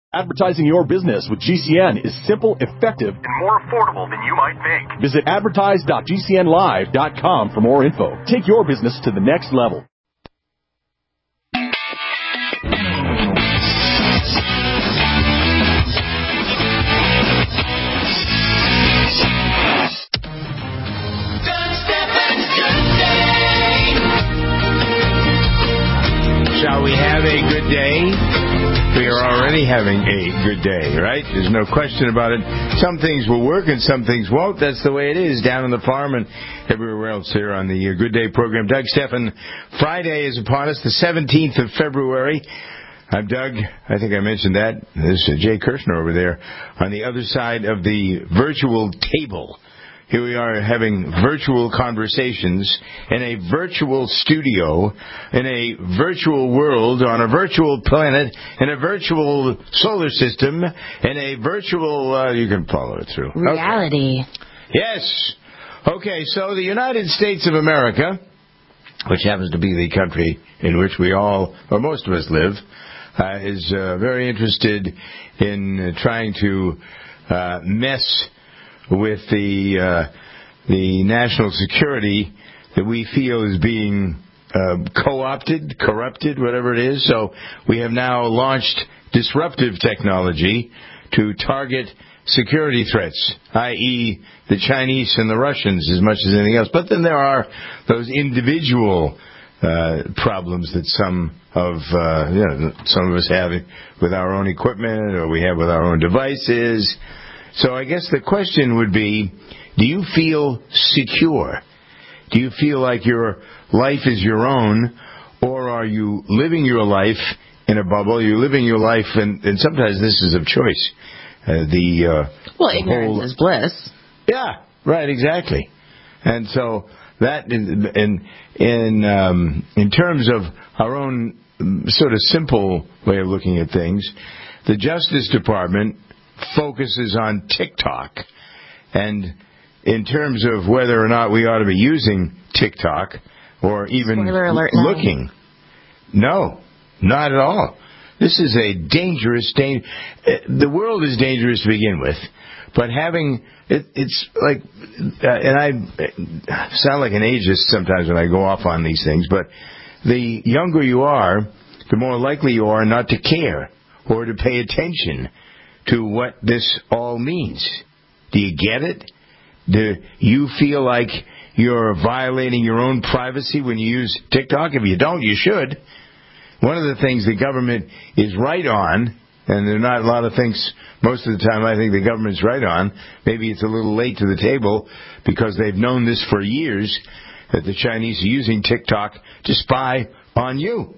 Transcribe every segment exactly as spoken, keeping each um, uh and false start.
Advertising your business with G C N is simple, effective, and more affordable than you might think. Visit advertise dot g c n live dot com for more info. Take your business to the next level. Shall we have a good day? We are already having a good day, right? There's no question about it. Some things will work and some things won't. That's the way it is down on the farm and everywhere else here on the Good Day program. Doug Stephan, Friday is upon us, the seventeenth of February. I'm Doug. I think I mentioned that. There's Jay Kirshner over there on the other side of the virtual table. Here we are having virtual conversations in a virtual studio, in a virtual world, on a virtual planet, in a virtual solar system, in a virtual, uh, you can follow it through. Reality. Okay. Yes. Okay, so the United States of America, which happens to be the country in which we all, or most of us live, uh, is uh, very interested in uh, trying to uh, mess with the uh, the national security that we feel is being uh, co-opted, corrupted, whatever it is. So we have now launched disruptive technology to target security threats, that is the Chinese and the Russians as much as anything else. But then there are those individual uh, problems that some of uh, you know, some of us have with our own equipment or we have with our own devices. So I guess the question would be, do you feel secure? Do you feel like your life is your own, or are you living your life in a bubble? You're living your life, and, and sometimes this is of choice. Uh, the uh, Well, the ignorance whole, is bliss. Yeah, right, exactly. And so that, in in in, um, in terms of our own sort of simple way of looking at things, the Justice Department focuses on TikTok, and in terms of whether or not we ought to be using TikTok or even alert, looking, no, not at all. This is a dangerous, dang- the world is dangerous to begin with, but having, it, it's like, uh, and I sound like an ageist sometimes when I go off on these things, but the younger you are, the more likely you are not to care or to pay attention to what this all means. Do you get it? Do you feel like you're violating your own privacy when you use TikTok? If you don't, you should. One of the things the government is right on, and there are not a lot of things, most of the time I think the government's right on, maybe it's a little late to the table because they've known this for years, that the Chinese are using TikTok to spy on you.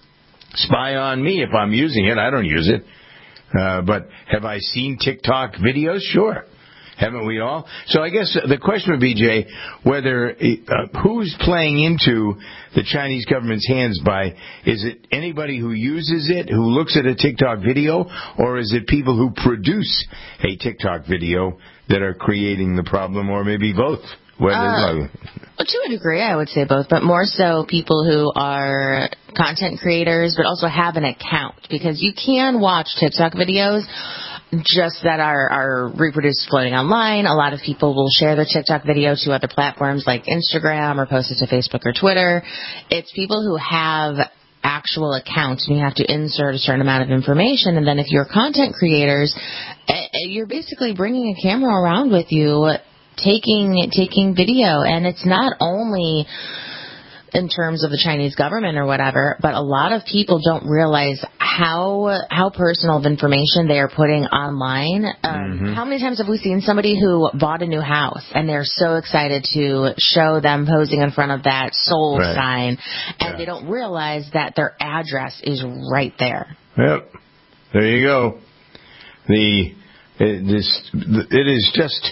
Spy on me if I'm using it. I don't use it. Uh, but have I seen TikTok videos? Sure. Haven't we all? So I guess the question would be, Jay, whether uh, who's playing into the Chinese government's hands by, is it anybody who uses it, who looks at a TikTok video, or is it people who produce a TikTok video that are creating the problem, or maybe both? Whether, uh, well, to a degree, I would say both, but more so people who are content creators but also have an account, because you can watch TikTok videos just that are, are reproduced floating online. A lot of people will share their TikTok video to other platforms like Instagram or post it to Facebook or Twitter. It's people who have actual accounts, and you have to insert a certain amount of information, and then if you're content creators, you're basically bringing a camera around with you, taking taking video. And it's not only in terms of the Chinese government or whatever, but a lot of people don't realize how how personal of information they are putting online. Um, mm-hmm. How many times have we seen somebody who bought a new house and they're so excited to show them posing in front of that sold right. sign, and yeah. they don't realize that their address is right there. Yep, there you go. The it, this it is just,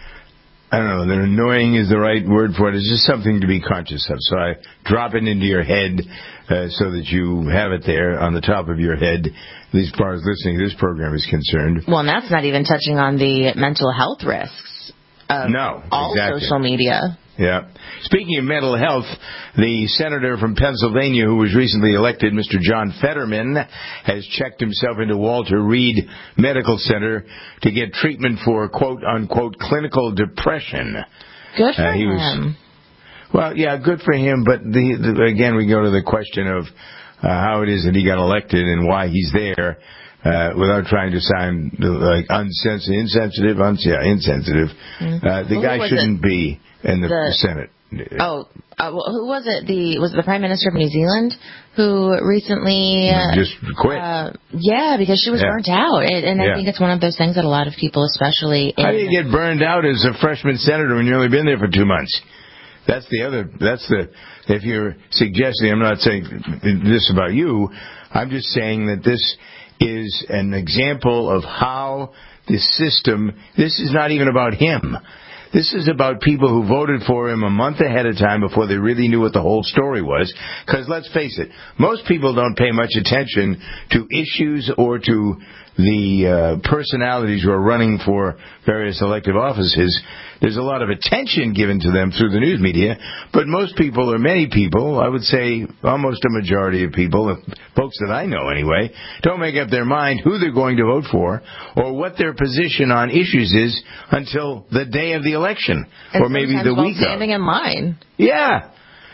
I don't know, that annoying is the right word for it. It's just something to be conscious of. So I drop it into your head uh, so that you have it there on the top of your head, at least as far as listening to this program is concerned. Well, and that's not even touching on the mental health risks of no, all exactly. social media. Yeah. Speaking of mental health, the senator from Pennsylvania who was recently elected, Mister John Fetterman, has checked himself into Walter Reed Medical Center to get treatment for quote-unquote clinical depression. Good for uh, he him. Was, well, yeah, good for him, but the, the, again, we go to the question of uh, how it is that he got elected and why he's there. Uh, without trying to sound like unsensitive, insensitive, uns- yeah, insensitive, mm-hmm. uh, the who guy shouldn't it? be in the, the Senate. Oh, uh, well, who was it? The was it the Prime Minister of New Zealand who recently uh, just quit? Uh, yeah, because she was yeah. burnt out, and, and yeah. I think it's one of those things that a lot of people, especially in how do you get burned out as a freshman senator when you've only been there for two months? That's the other. That's the. If you're suggesting, I'm not saying this about you. I'm just saying that this is an example of how the system, this is not even about him. This is about people who voted for him a month ahead of time before they really knew what the whole story was. Because let's face it, most people don't pay much attention to issues or to the uh, personalities who are running for various elective offices. There's a lot of attention given to them through the news media, but most people, or many people, I would say almost a majority of people, folks that I know anyway, don't make up their mind who they're going to vote for or what their position on issues is until the day of the election, and or maybe the week of. Standing in line. Yeah.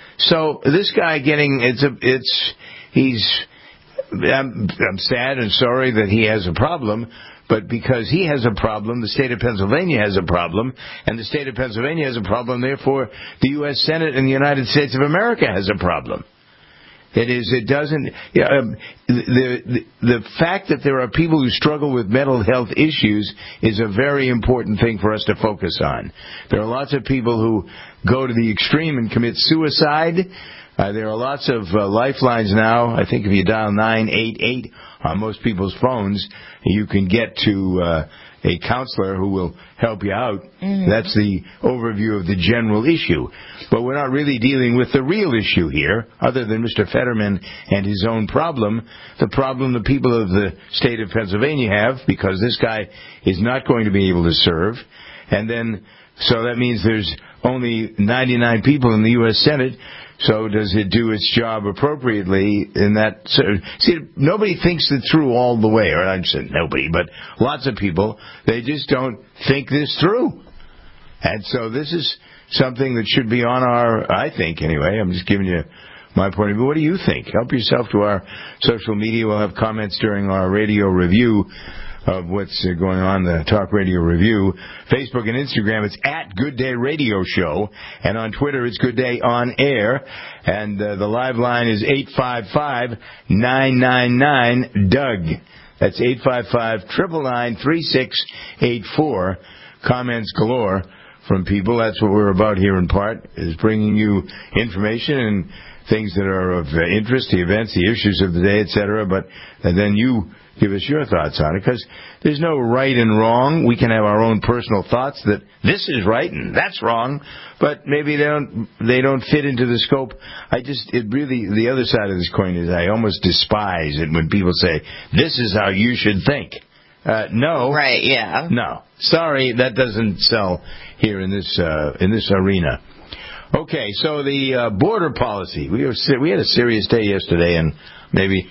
So this guy getting it's a it's he's. I'm, I'm sad and sorry that he has a problem, but because he has a problem, the state of Pennsylvania has a problem, and the state of Pennsylvania has a problem, therefore the U S Senate and the United States of America has a problem. It is, it doesn't, yeah, um, the, the, the fact that there are people who struggle with mental health issues is a very important thing for us to focus on. There are lots of people who go to the extreme and commit suicide. Uh, there are lots of uh, lifelines now. I think if you dial nine eight eight on most people's phones, you can get to uh, a counselor who will help you out. Mm-hmm. That's the overview of the general issue. But we're not really dealing with the real issue here, other than Mister Fetterman and his own problem. The problem the people of the state of Pennsylvania have, because this guy is not going to be able to serve. And then, so that means there's only ninety-nine people in the U S Senate. So does it do its job appropriately in that? So, see, nobody thinks it through all the way, or I said nobody, but lots of people, they just don't think this through. And so this is something that should be on our, I think anyway, I'm just giving you my point of view. What do you think? Help yourself to our social media. We'll have comments during our radio review of what's going on, the Talk Radio Review. Facebook and Instagram, it's at Good Day Radio Show. And on Twitter, it's Good Day On Air. And uh, the live line is eight five five, nine nine nine, D U G. That's eight five five, nine nine nine, three six eight four. Comments galore from people. That's what we're about here in part, is bringing you information and things that are of uh, interest, the events, the issues of the day, et cetera. But and then you give us your thoughts on it, because there's no right and wrong. We can have our own personal thoughts that this is right and that's wrong, but maybe they don't they don't fit into the scope. I just, it really, the other side of this coin is I almost despise it when people say, this is how you should think. Uh, no. Right, yeah. No. Sorry, that doesn't sell here in this uh, in this arena. Okay, so the uh, border policy. We were we had a serious day yesterday, and maybe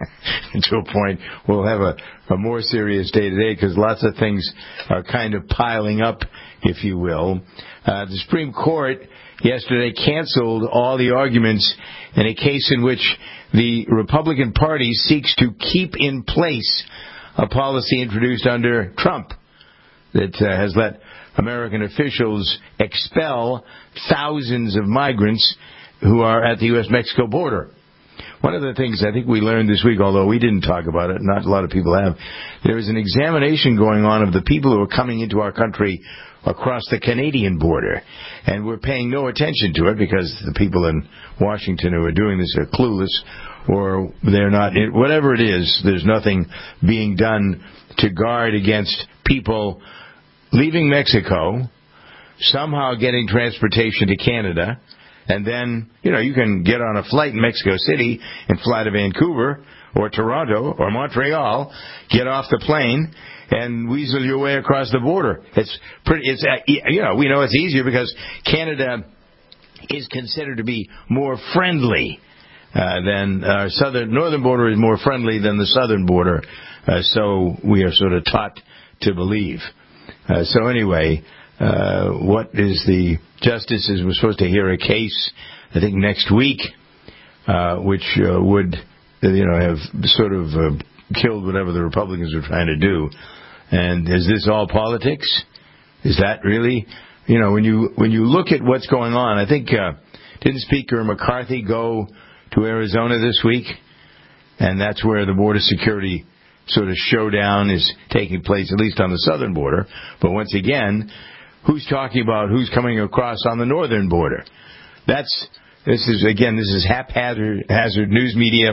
to a point we'll have a, a more serious day today, because lots of things are kind of piling up, if you will. Uh, the Supreme Court yesterday canceled all the arguments in a case in which the Republican Party seeks to keep in place a policy introduced under Trump that uh, has let American officials expel thousands of migrants who are at the U S Mexico border. One of the things I think we learned this week, although we didn't talk about it, not a lot of people have, there is an examination going on of the people who are coming into our country across the Canadian border. And we're paying no attention to it because the people in Washington who are doing this are clueless, or they're not, whatever it is, there's nothing being done to guard against people leaving Mexico, somehow getting transportation to Canada, and then, you know, you can get on a flight in Mexico City and fly to Vancouver or Toronto or Montreal, get off the plane, and weasel your way across the border. It's pretty, it's, you know, we know it's easier because Canada is considered to be more friendly uh, than our southern northern border is more friendly than the southern border. Uh, so we are sort of taught to believe. Uh, so anyway, uh, what is the justices were supposed to hear a case, I think next week, uh, which uh, would, you know, have sort of uh, killed whatever the Republicans were trying to do. And is this all politics? Is that really, you know, when you when you look at what's going on, I think uh, didn't Speaker McCarthy go to Arizona this week, and that's where the border security sort of showdown is taking place, at least on the southern border. But once again, who's talking about who's coming across on the northern border? That's this is again this is haphazard hazard news media,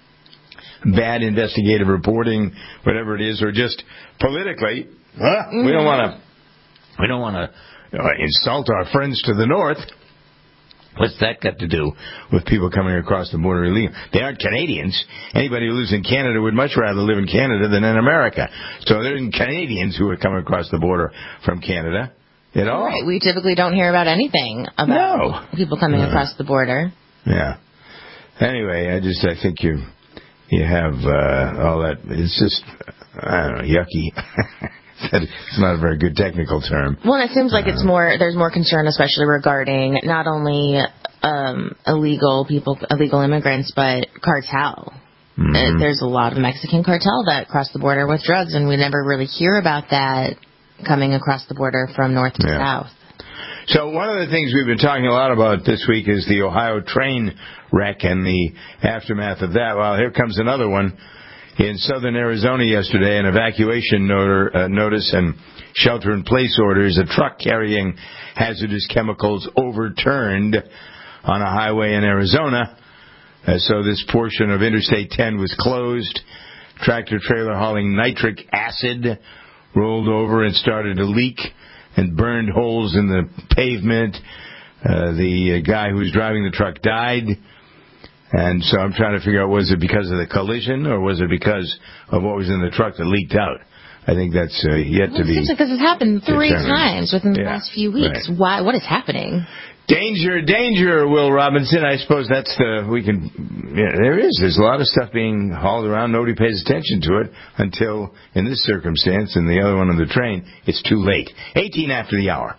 bad investigative reporting, whatever it is, or just politically. Huh? Mm-hmm. We don't want to we don't want to uh, insult our friends to the north. What's that got to do with people coming across the border illegally? They aren't Canadians. Anybody who lives in Canada would much rather live in Canada than in America. So there aren't Canadians who are coming across the border from Canada at all. Right. We typically don't hear about anything about no. people coming uh, across the border. Yeah. Anyway, I just I think you you have uh, all that. It's just I don't know, yucky. It's not a very good technical term. Well, it seems like uh, it's more. There's more concern, especially regarding not only um, illegal people, illegal immigrants, but cartel. Mm-hmm. Uh, there's a lot of Mexican cartel that cross the border with drugs, and we never really hear about that coming across the border from north to yeah. south. So one of the things we've been talking a lot about this week is the Ohio train wreck and the aftermath of that. Well, here comes another one. In southern Arizona yesterday, an evacuation noter, uh, notice and shelter-in-place orders, a truck carrying hazardous chemicals overturned on a highway in Arizona. Uh, so this portion of Interstate ten was closed. Tractor-trailer hauling nitric acid rolled over and started to leak and burned holes in the pavement. Uh, the uh, guy who was driving the truck died. And so I'm trying to figure out, was it because of the collision or was it because of what was in the truck that leaked out? I think that's uh, yet well, to be. Because it's happened three determined. times within the yeah, last few weeks. Right. Why? What is happening? Danger, danger, Will Robinson. I suppose that's the, we can, yeah, there is. There's a lot of stuff being hauled around. Nobody pays attention to it until, in this circumstance, and the other one on the train, it's too late. eighteen after the hour.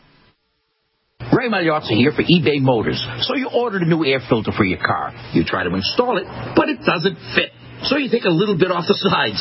Ray Magliozzi here for eBay Motors. So you ordered a new air filter for your car. You try to install it, but it doesn't fit. So you take a little bit off the sides.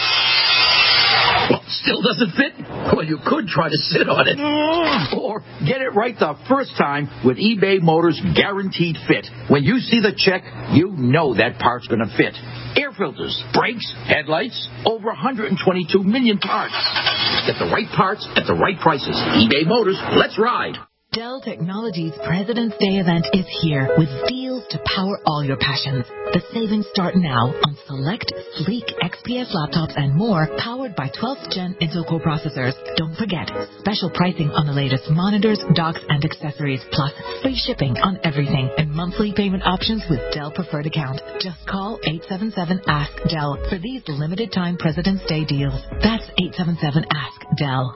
Well, still doesn't fit? Well, you could try to sit on it. Or get it right the first time with eBay Motors Guaranteed Fit. When you see the check, you know that part's going to fit. Air filters, brakes, headlights, over one hundred twenty-two million parts. Get the right parts at the right prices. eBay Motors, let's ride. Dell Technologies President's Day event is here with deals to power all your passions. The savings start now on select sleek X P S laptops and more powered by twelfth gen Intel Core processors. Don't forget, special pricing on the latest monitors, docks, and accessories, plus free shipping on everything and monthly payment options with Dell Preferred Account. Just call eight seven seven ask Dell for these limited time President's Day deals. That's eight seven seven ask Dell.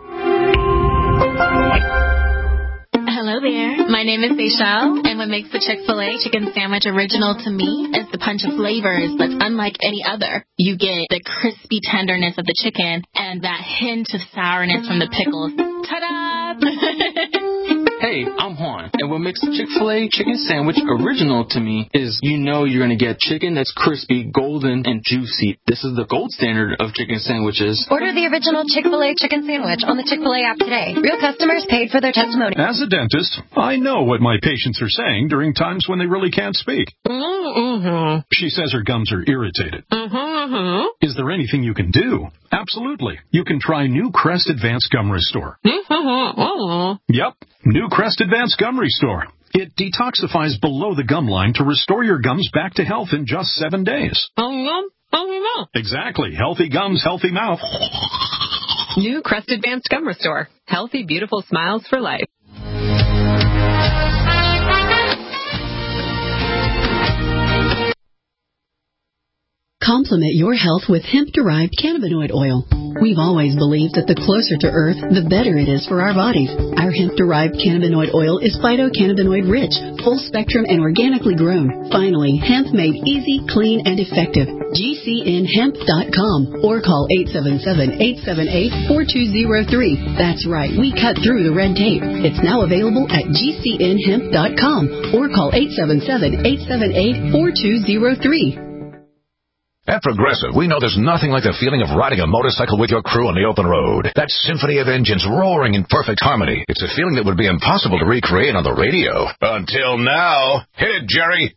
Hello there. My name is Seychelle, and what makes the Chick-fil-A chicken sandwich original to me is the punch of flavors that's unlike any other. You get the crispy tenderness of the chicken and that hint of sourness from the pickles. Ta-da! Hey, I'm Juan, and what makes the Chick-fil-A chicken sandwich original to me is you know you're going to get chicken that's crispy, golden, and juicy. This is the gold standard of chicken sandwiches. Order the original Chick-fil-A chicken sandwich on the Chick-fil-A app today. Real customers paid for their testimony. As a dentist, I know what my patients are saying during times when they really can't speak. Mm-hmm. She says her gums are irritated. Mm-hmm. Is there anything you can do? Absolutely. You can try New Crest Advanced Gum Restore. Mm-hmm. Yep, New Crest Advanced Gum Restore. It detoxifies below the gum line to restore your gums back to health in just seven days. Healthy gum, healthy mouth. Exactly. Healthy gums, healthy mouth. New Crest Advanced Gum Restore. Healthy, beautiful smiles for life. Complement your health with hemp-derived cannabinoid oil. We've always believed that the closer to Earth, the better it is for our bodies. Our hemp-derived cannabinoid oil is phytocannabinoid-rich, full-spectrum, and organically grown. Finally, hemp made easy, clean, and effective. G C N hemp dot com or call eight seven seven, eight seven eight, four two zero three. That's right, we cut through the red tape. It's now available at G C N hemp dot com or call eight seven seven, eight seven eight, four two zero three. At Progressive, we know there's nothing like the feeling of riding a motorcycle with your crew on the open road. That symphony of engines roaring in perfect harmony. It's a feeling that would be impossible to recreate on the radio. Until now. Hit it, Jerry.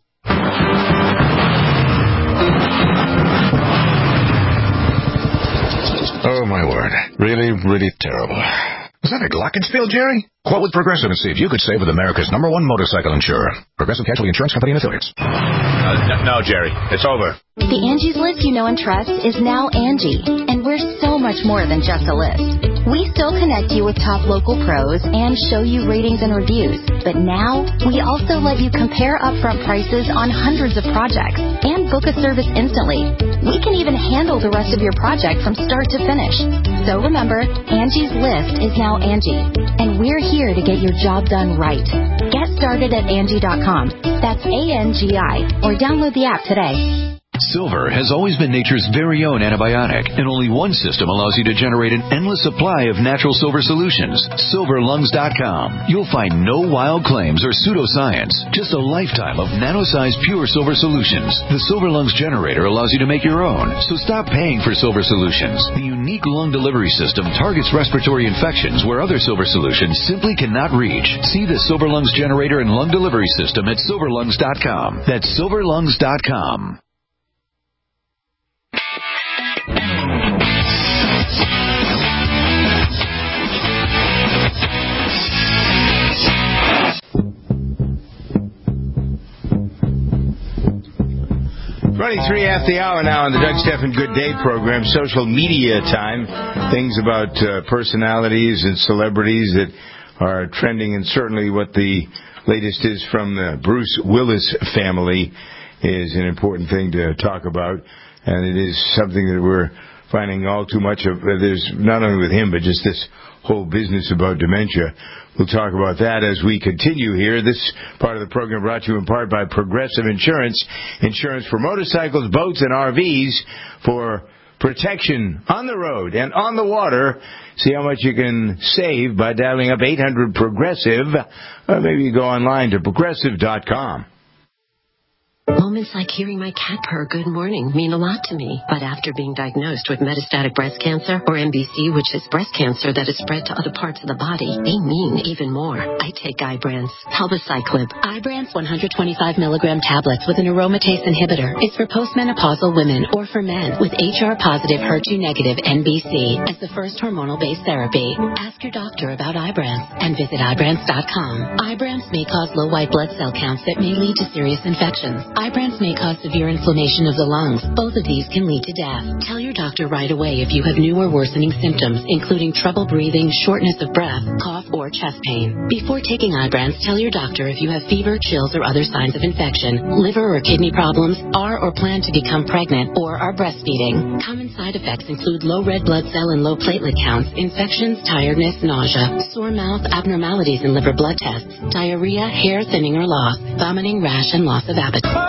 Oh, my word. Really, really terrible. Was that a glockenspiel, Jerry? Quote with Progressive and see if you could save with America's number one motorcycle insurer. Progressive Casualty Insurance Company and Affiliates. Uh, no, Jerry. It's over. The Angie's List you know and trust is now Angie, and we're so much more than just a list. We still connect you with top local pros and show you ratings and reviews, but now we also let you compare upfront prices on hundreds of projects and book a service instantly. We can even handle the rest of your project from start to finish. So remember, Angie's List is now Angie, and we're here to get your job done right. Get started at Angie dot com. That's A N G I, or download the app today. Silver has always been nature's very own antibiotic, and only one system allows you to generate an endless supply of natural silver solutions. silver lungs dot com. You'll find no wild claims or pseudoscience, just a lifetime of nano-sized pure silver solutions. The Silver Lungs generator allows you to make your own, so stop paying for silver solutions. The unique lung delivery system targets respiratory infections where other silver solutions simply cannot reach. See the Silver Lungs generator and lung delivery system at silver lungs dot com. That's silver lungs dot com. twenty-three after the hour now on the Doug Stephan Good Day program, social media time. Things about uh, personalities and celebrities that are trending, and certainly what the latest is from the Bruce Willis family is an important thing to talk about. And it is something that we're finding all too much of. There's not only with him, but just this whole business about dementia. We'll talk about that as we continue here. This part of the program brought to you in part by Progressive Insurance. Insurance for motorcycles, boats, and R Vs for protection on the road and on the water. See how much you can save by dialing up eight hundred Progressive. Or maybe you go online to progressive dot com. Moments like hearing my cat purr good morning mean a lot to me. But after being diagnosed with metastatic breast cancer, or M B C, which is breast cancer that is spread to other parts of the body, they mean even more. I take Ibrance, Palbociclib. Ibrance one hundred twenty-five milligram tablets with an aromatase inhibitor is for postmenopausal women or for men with H R-positive, H E R two negative M B C as the first hormonal-based therapy. Ask your doctor about Ibrance and visit Ibrance dot com. Ibrance may cause low white blood cell counts that may lead to serious infections. Ibrance may cause severe inflammation of the lungs. Both of these can lead to death. Tell your doctor right away if you have new or worsening symptoms, including trouble breathing, shortness of breath, cough, or chest pain. Before taking Ibrance, tell your doctor if you have fever, chills, or other signs of infection, liver or kidney problems, are or plan to become pregnant, or are breastfeeding. Common side effects include low red blood cell and low platelet counts, infections, tiredness, nausea, sore mouth, abnormalities in liver blood tests, diarrhea, hair thinning or loss, vomiting, rash, and loss of appetite.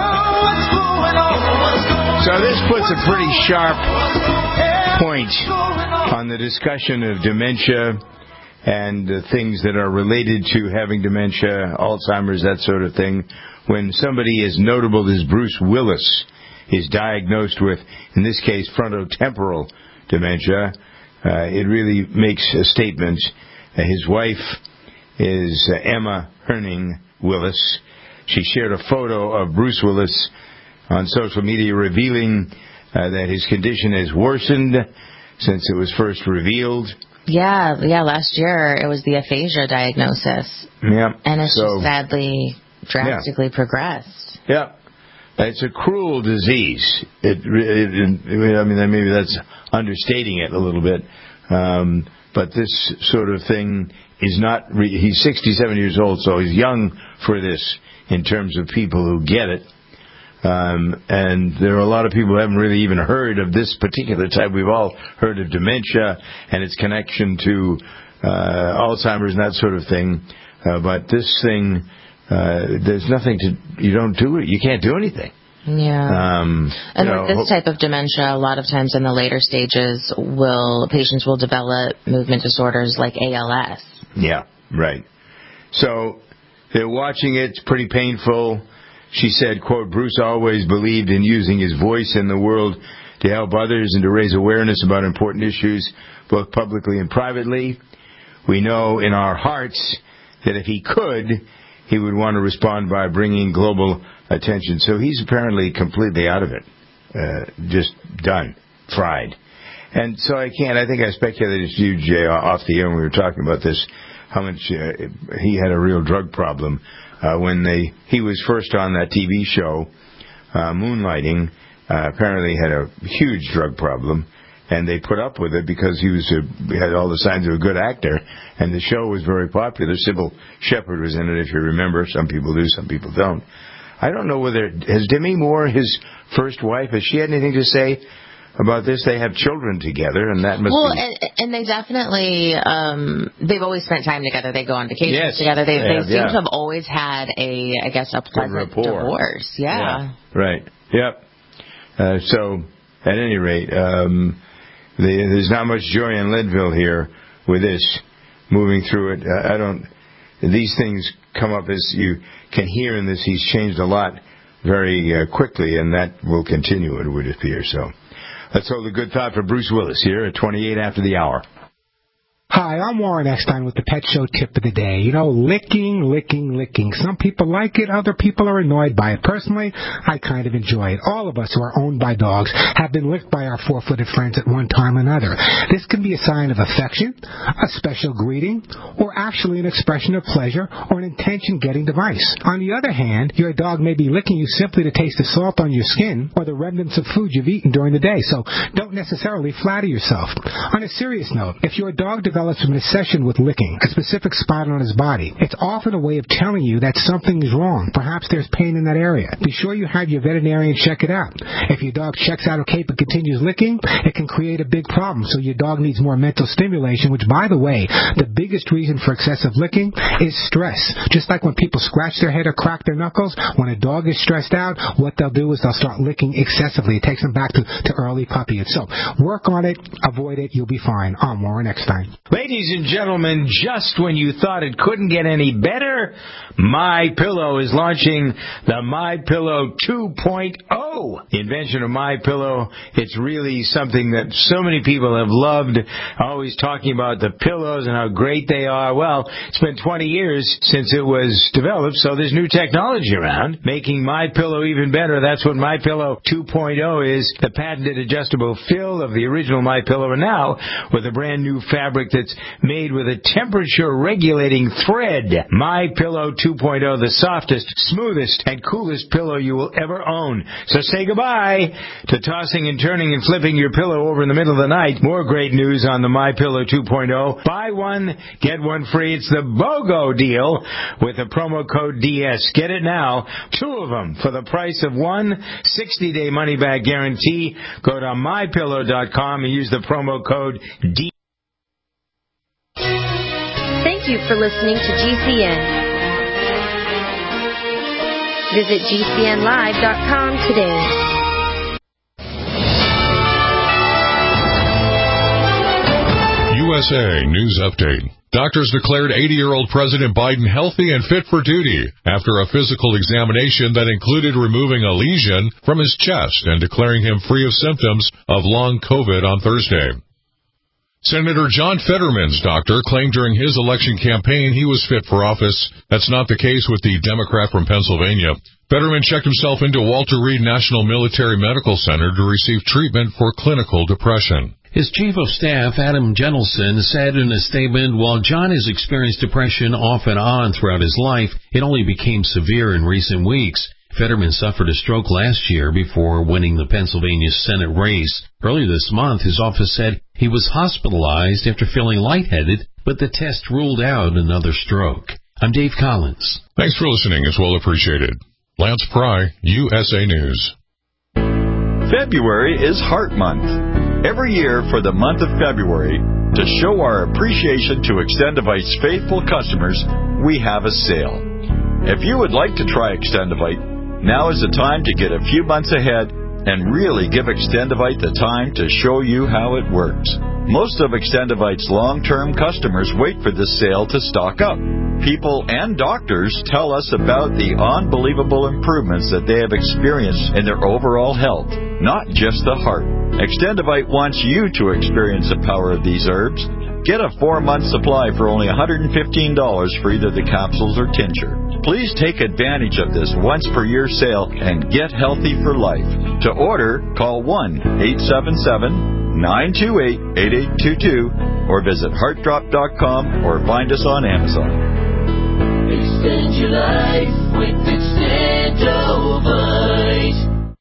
So this puts a pretty sharp point on the discussion of dementia and uh, things that are related to having dementia, Alzheimer's, that sort of thing. When somebody as notable as Bruce Willis is diagnosed with, in this case, frontotemporal dementia, uh, it really makes a statement. Uh, his wife is uh, Emma Herning Willis. She shared a photo of Bruce Willis on social media revealing uh, that his condition has worsened since it was first revealed. Yeah, yeah, last year it was the aphasia diagnosis. Yeah. And it's so, just sadly drastically yeah. progressed. Yeah. It's a cruel disease. It, it, it, I mean, maybe that's understating it a little bit. Um, but this sort of thing is not... Re- he's sixty-seven years old, so he's young for this in terms of people who get it. Um, and there are a lot of people who haven't really even heard of this particular type. We've all heard of dementia and its connection to uh, Alzheimer's and that sort of thing. Uh, but this thing, uh, there's nothing to, you don't do it. You can't do anything. Yeah. Um, and you with know, this type of dementia, a lot of times in the later stages, will patients will develop movement disorders like A L S. Yeah, right. So they're watching it. It's pretty painful. She said, quote, Bruce always believed in using his voice in the world to help others and to raise awareness about important issues, both publicly and privately. We know in our hearts that if he could, he would want to respond by bringing global attention. So he's apparently completely out of it. Uh, just done. Fried. And so I can't, I think I speculated to you, Jay, off the air when we were talking about this, how much uh, he had a real drug problem. Uh, when they he was first on that T V show, uh, Moonlighting, uh, apparently had a huge drug problem, and they put up with it because he was a, had all the signs of a good actor, and the show was very popular. Sybil Shepherd was in it, if you remember. Some people do, some people don't. I don't know whether, has Demi Moore, his first wife, has she had anything to say about this? They have children together, and that must well, be... and, and they definitely, um, they've always spent time together. They go on vacations Yes, together. They, they they have, seem yeah. to have always had a, I guess, a pleasant divorce. Yeah. yeah. Right. Yep. Uh, so, at any rate, um, the, there's not much joy in Leadville here with this, moving through it. Uh, I don't... These things come up, as you can hear in this. He's changed a lot very uh, quickly, and that will continue, it would appear. So, let's hold a good thought for Bruce Willis here at twenty-eight after the hour. Hi, I'm Warren Eckstein with the Pet Show Tip of the Day. You know, licking, licking, licking. Some people like it, other people are annoyed by it. Personally, I kind of enjoy it. All of us who are owned by dogs have been licked by our four-footed friends at one time or another. This can be a sign of affection, a special greeting, or actually an expression of pleasure or an intention-getting device. On the other hand, your dog may be licking you simply to taste the salt on your skin or the remnants of food you've eaten during the day, so don't necessarily flatter yourself. On a serious note, if your dog develops an obsession with licking a specific spot on his body, it's often a way of telling you that something is wrong. Perhaps there's pain in that area. Be sure you have your veterinarian check it out. If your dog checks out okay but continues licking, it can create a big problem, so your dog needs more mental stimulation, which, by the way, the biggest reason for excessive licking is stress. Just like when people scratch their head or crack their knuckles, when a dog is stressed out, what they'll do is they'll start licking excessively. It takes them back to, to early puppyhood. So work on it, avoid it, you'll be fine. I'm Warren Eckstein. Ladies and gentlemen, just when you thought it couldn't get any better, MyPillow is launching the MyPillow two point oh. The invention of MyPillow, it's really something that so many people have loved, always talking about the pillows and how great they are. Well, it's been twenty years since it was developed, so there's new technology around, making MyPillow even better. That's what MyPillow two point oh is, the patented adjustable fill of the original MyPillow, and now with a brand new fabric that's made with a temperature-regulating thread. MyPillow two point oh, the softest, smoothest, and coolest pillow you will ever own. So say goodbye to tossing and turning and flipping your pillow over in the middle of the night. More great news on the MyPillow two point oh. Buy one, get one free. It's the BOGO deal with the promo code D S. Get it now. Two of them for the price of one. sixty-day money-back guarantee. Go to my pillow dot com and use the promo code D S. Thank you for listening to G C N. Visit G C N live dot com today. U S A News Update. Doctors declared eighty-year-old President Biden healthy and fit for duty after a physical examination that included removing a lesion from his chest and declaring him free of symptoms of long COVID on Thursday. Senator John Fetterman's doctor claimed during his election campaign he was fit for office. That's not the case with the Democrat from Pennsylvania. Fetterman checked himself into Walter Reed National Military Medical Center to receive treatment for clinical depression. His chief of staff, Adam Jentelson, said in a statement, while John has experienced depression off and on throughout his life, it only became severe in recent weeks. Fetterman suffered a stroke last year before winning the Pennsylvania Senate race. Earlier this month, his office said he was hospitalized after feeling lightheaded, but the test ruled out another stroke. I'm Dave Collins. Thanks for listening. It's well appreciated. Lance Pry, U S A News. February is Heart Month. Every year for the month of February, to show our appreciation to Extendivite's faithful customers, we have a sale. If you would like to try Extendivite, now is the time to get a few months ahead and really give Extendivite the time to show you how it works. Most of Extendivite's long-term customers wait for this sale to stock up. People and doctors tell us about the unbelievable improvements that they have experienced in their overall health, not just the heart. Extendivite wants you to experience the power of these herbs. Get a four-month supply for only one hundred fifteen dollars for either the capsules or tincture. Please take advantage of this once-per-year sale and get healthy for life. To order, call one eight seven seven, nine two eight, eight eight two two or visit heart drop dot com or find us on Amazon. Extend your life with Extendovite.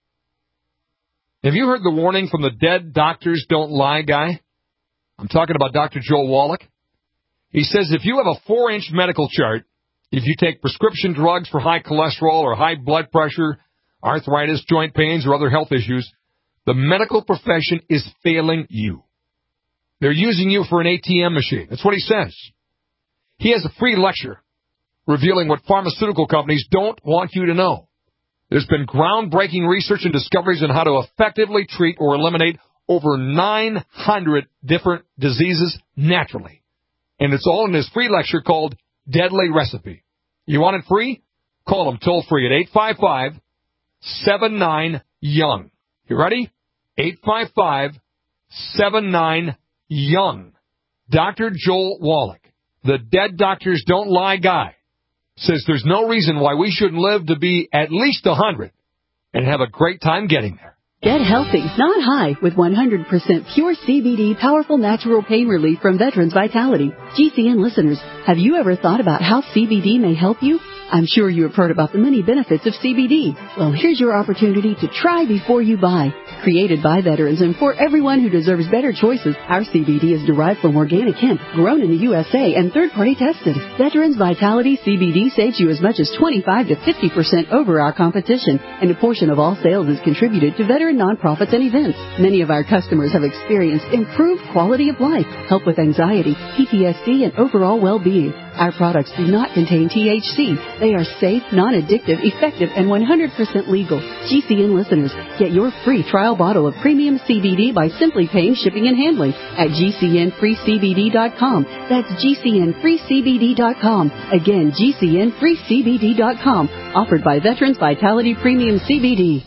Have you heard the warning from the Dead Doctors Don't Lie guy? I'm talking about Doctor Joel Wallach. He says if you have a four-inch medical chart, if you take prescription drugs for high cholesterol or high blood pressure, arthritis, joint pains, or other health issues, the medical profession is failing you. They're using you for an A T M machine. That's what he says. He has a free lecture revealing what pharmaceutical companies don't want you to know. There's been groundbreaking research and discoveries on how to effectively treat or eliminate over nine hundred different diseases naturally. And it's all in this free lecture called Deadly Recipe. You want it free? Call them toll free at eight five five, seven nine, young. You ready? eight five five, seven nine, young. Doctor Joel Wallach, the Dead Doctors Don't Lie guy, says there's no reason why we shouldn't live to be at least one hundred and have a great time getting there. Get healthy, not high, with one hundred percent pure C B D powerful natural pain relief from Veterans Vitality. G C N listeners, have you ever thought about how C B D may help you? I'm sure you have heard about the many benefits of C B D. Well, here's your opportunity to try before you buy. Created by veterans and for everyone who deserves better choices, our C B D is derived from organic hemp, grown in the U S A and third-party tested. Veterans Vitality C B D saves you as much as twenty-five to fifty percent over our competition, and a portion of all sales is contributed to veteran nonprofits and events. Many of our customers have experienced improved quality of life, help with anxiety, P T S D, and overall well-being. Our products do not contain T H C. They are safe, non-addictive, effective, and one hundred percent legal. G C N listeners, get your free trial bottle of premium C B D by simply paying shipping and handling at G C N free C B D dot com. That's G C N free C B D dot com. Again, G C N free C B D dot com. Offered by Veterans Vitality Premium C B D.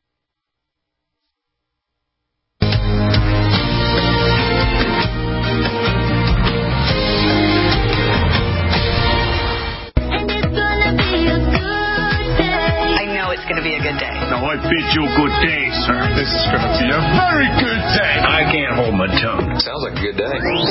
Going to be a good day. No, I bid you a good day, sir. This is going to be a very good day. I can't hold my tongue. Sounds like a good day.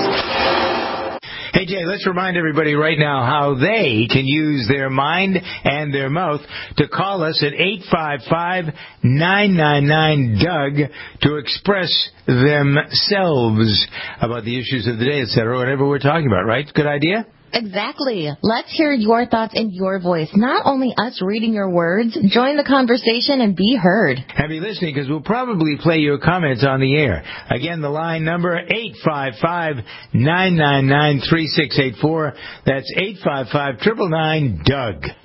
Hey, Jay, let's remind everybody right now how they can use their mind and their mouth to call us at eight five five, nine nine nine, D O U G to express themselves about the issues of the day, et cetera, whatever we're talking about, right? Good idea? Exactly. Let's hear your thoughts in your voice. Not only us reading your words, join the conversation and be heard. Have you listening, because we'll probably play your comments on the air. Again, the line number, eight five five, nine nine nine, three six eight four. That's eight five five, nine nine nine, D O U G.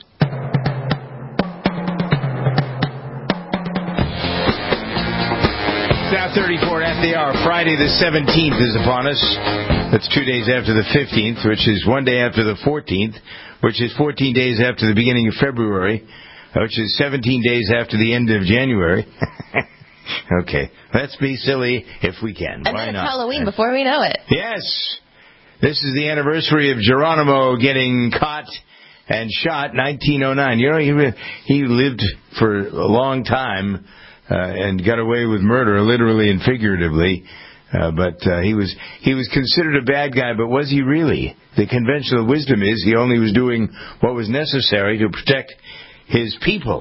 Now thirty-four at the hour. Friday the seventeenth is upon us. That's two days after the fifteenth, which is one day after the fourteenth, which is fourteen days after the beginning of February, which is seventeen days after the end of January. Okay, let's be silly if we can. And Why then it's not? Halloween before we know it. Yes. This is the anniversary of Geronimo getting caught and shot, nineteen oh nine. You know, he, he lived for a long time uh, and got away with murder, literally and figuratively. Uh, but uh, he was he was considered a bad guy, but was he really? The conventional wisdom is he only was doing what was necessary to protect his people.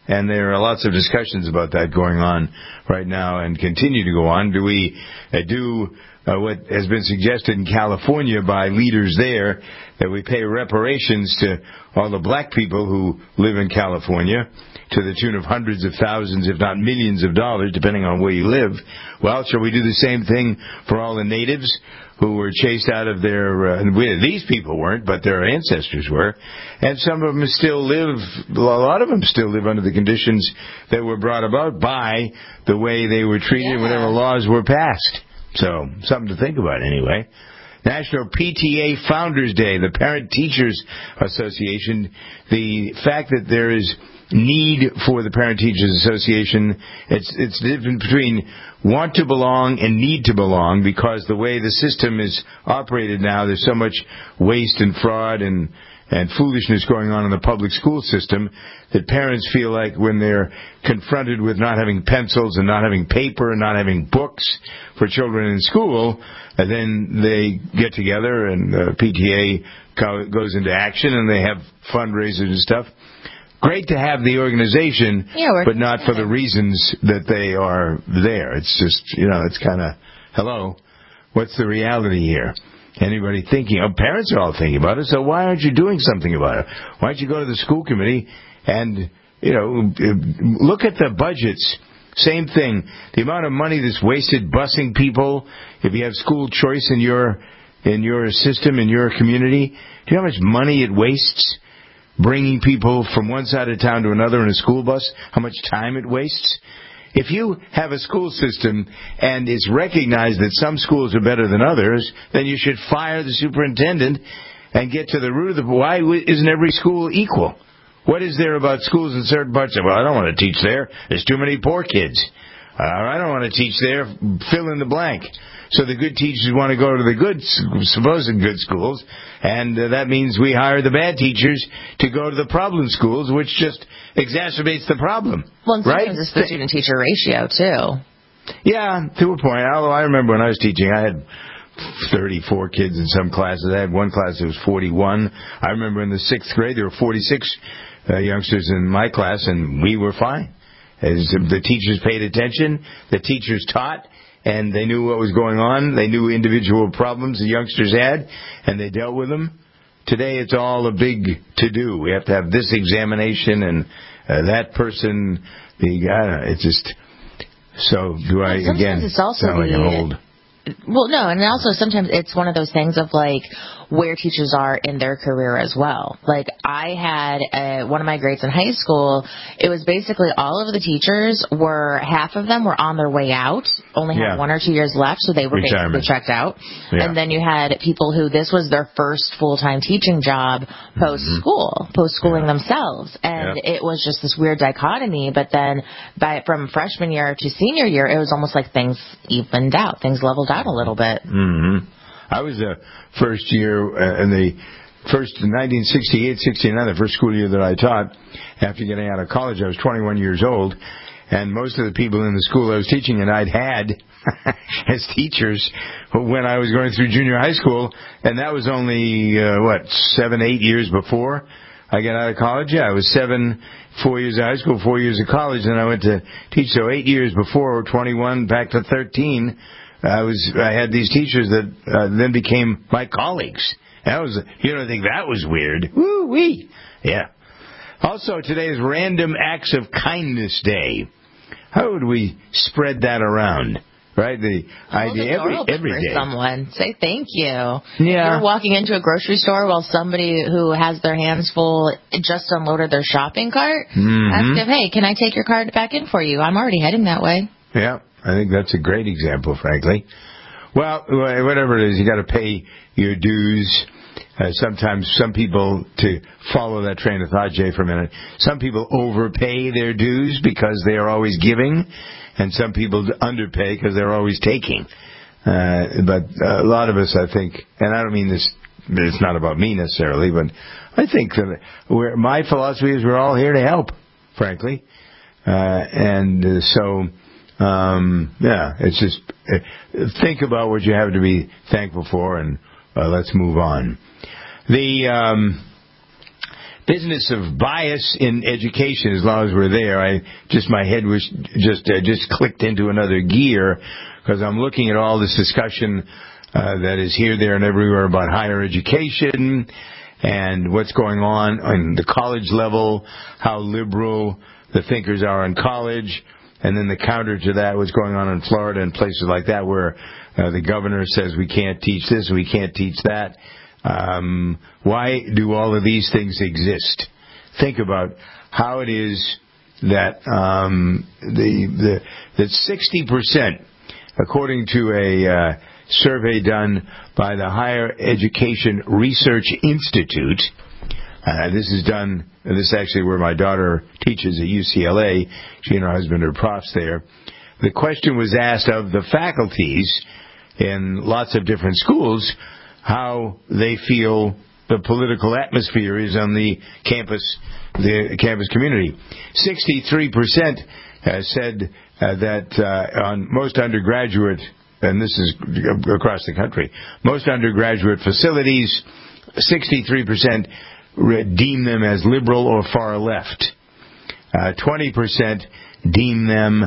And there are lots of discussions about that going on right now and continue to go on. Do we uh, do uh, what has been suggested in California by leaders there, that we pay reparations to all the black people who live in California to the tune of hundreds of thousands, if not millions of dollars, depending on where you live? Well, shall we do the same thing for all the natives who were chased out of their, uh, these people weren't, but their ancestors were, and some of them still live, a lot of them still live under the conditions that were brought about by the way they were treated, yeah. whatever laws were passed. So, something to think about anyway. National P T A Founders Day, the Parent Teachers Association, the fact that there is need for the Parent Teachers Association, it's it's the difference between want to belong and need to belong, because the way the system is operated now, there's so much waste and fraud and and foolishness going on in the public school system that parents feel like when they're confronted with not having pencils and not having paper and not having books for children in school, and then they get together and the P T A goes into action and they have fundraisers and stuff. Great to have the organization, yeah, but not for the reasons that they are there. It's just, you know, it's kind of, hello, what's the reality here? Anybody thinking? Oh, parents are all thinking about it, so why aren't you doing something about it? Why don't you go to the school committee and, you know, look at the budgets? Same thing. The amount of money that's wasted busing people, if you have school choice in your in your system, in your community, do you know how much money it wastes? Bringing people from one side of town to another in a school bus, how much time it wastes? If you have a school system and it's recognized that some schools are better than others, then you should fire the superintendent and get to the root of the... Why isn't every school equal? What is there about schools in certain parts of... Well, I don't want to teach there. There's too many poor kids. Uh, I don't want to teach there. Fill in the blank. So the good teachers want to go to the good, supposed good schools, and uh, that means we hire the bad teachers to go to the problem schools, which just exacerbates the problem. Well, and sometimes right? it's the student-teacher ratio, too. Yeah, to a point. Although I remember when I was teaching, I had thirty-four kids in some classes. I had one class that was forty-one. I remember in the sixth grade, there were forty-six uh, youngsters in my class, and we were fine. As the teachers paid attention, the teachers taught, and they knew what was going on. They knew individual problems the youngsters had, and they dealt with them. Today, it's all a big to-do. We have to have this examination, and uh, that person, the uh, it's just... So, do I, well, again, it's also sound like an old... Well, no, and also sometimes it's one of those things of, like, where teachers are in their career as well. Like, I had uh, one of my grades in high school, it was basically all of the teachers were, half of them were on their way out, only had Yeah. one or two years left, so they were Retirement. basically checked out. Yeah. And then you had people who this was their first full-time teaching job post-school, mm-hmm. post-schooling yeah. themselves. And yeah. it was just this weird dichotomy, but then by from freshman year to senior year, it was almost like things evened out, things leveled out a little bit. Mm-hmm. I was the first year uh, in the first nineteen sixty-eight sixty-nine, the first school year that I taught. After getting out of college, I was twenty-one years old, and most of the people in the school I was teaching and I'd had as teachers when I was going through junior high school, and that was only uh, what seven, eight years before I got out of college. Yeah, I was seven, four years of high school, four years of college, and I went to teach. So eight years before, twenty-one back to thirteen. I was I had these teachers that uh, then became my colleagues. That was you don't think that was weird? Woo wee, yeah. Also, today is Random Acts of Kindness Day. How would we spread that around? Right, the Hold idea the door every open every for day. Someone say thank you. Yeah, you're walking into a grocery store while somebody who has their hands full just unloaded their shopping cart. Mm-hmm. Ask them, hey, can I take your cart back in for you? I'm already heading that way. Yeah. I think that's a great example, frankly. Well, whatever it is, you got to pay your dues. Uh, sometimes some people, to follow that train of thought, Jay, for a minute, some people overpay their dues because they are always giving, and some people underpay because they're always taking. Uh, but a lot of us, I think, and I don't mean this, it's not about me necessarily, but I think that we're, my philosophy is we're all here to help, frankly. Uh, and uh, so... Um, yeah, it's just uh, think about what you have to be thankful for, and uh, let's move on. The um, business of bias in education, as long as we're there, I just my head was just uh, just clicked into another gear because I'm looking at all this discussion uh, that is here, there, and everywhere about higher education and what's going on on the college level, how liberal the thinkers are in college, and then the counter to that, what's going on in Florida and places like that, where uh, the governor says we can't teach this, we can't teach that. Um, why do all of these things exist? Think about how it is that um, the, the that sixty percent, according to a uh, survey done by the Higher Education Research Institute, uh, this is done. This is actually where my daughter teaches at U C L A. She and her husband are profs there. The question was asked of the faculties in lots of different schools, how they feel the political atmosphere is on the campus, the campus community. sixty-three percent uh, said uh, that uh, on most undergraduate, and this is across the country, most undergraduate facilities, sixty-three percent deem them as liberal or far left. Uh, twenty percent deem them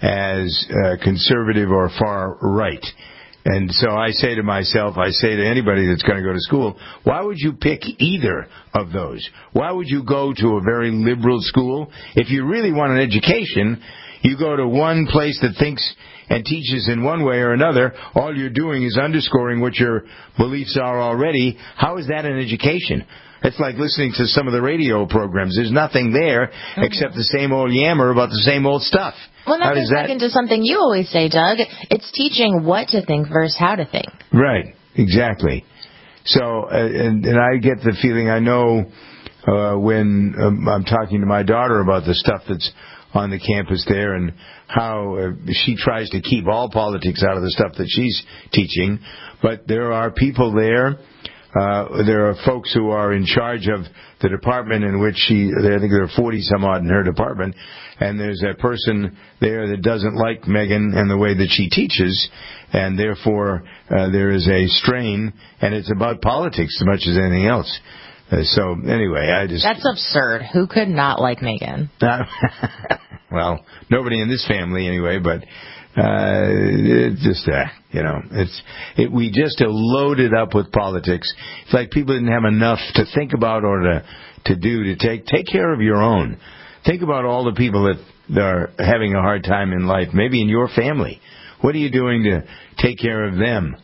as uh, conservative or far right. And so I say to myself, I say to anybody that's going to go to school, why would you pick either of those? Why would you go to a very liberal school? If you really want an education, you go to one place that thinks and teaches in one way or another. All you're doing is underscoring what your beliefs are already. How is that an education? It's like listening to some of the radio programs. There's nothing there mm-hmm. except the same old yammer about the same old stuff. Well, that goes back into something you always say, Doug. It's teaching what to think versus how to think. Right, exactly. So, uh, and, and I get the feeling, I know uh, when um, I'm talking to my daughter about the stuff that's on the campus there and how uh, she tries to keep all politics out of the stuff that she's teaching, but there are people there. Uh, there are folks who are in charge of the department in which she, I think there are forty some odd in her department, and there's a person there that doesn't like Megyn and the way that she teaches, and therefore uh, there is a strain, and it's about politics as much as anything else. Uh, so anyway, I just... That's absurd. Who could not like Megyn? Uh, well, nobody in this family anyway, but... Uh, it's just, uh, you know, it's, it, we just are loaded up with politics. It's like people didn't have enough to think about or to, to do to take, take care of your own. Think about all the people that are having a hard time in life, maybe in your family. What are you doing to take care of them?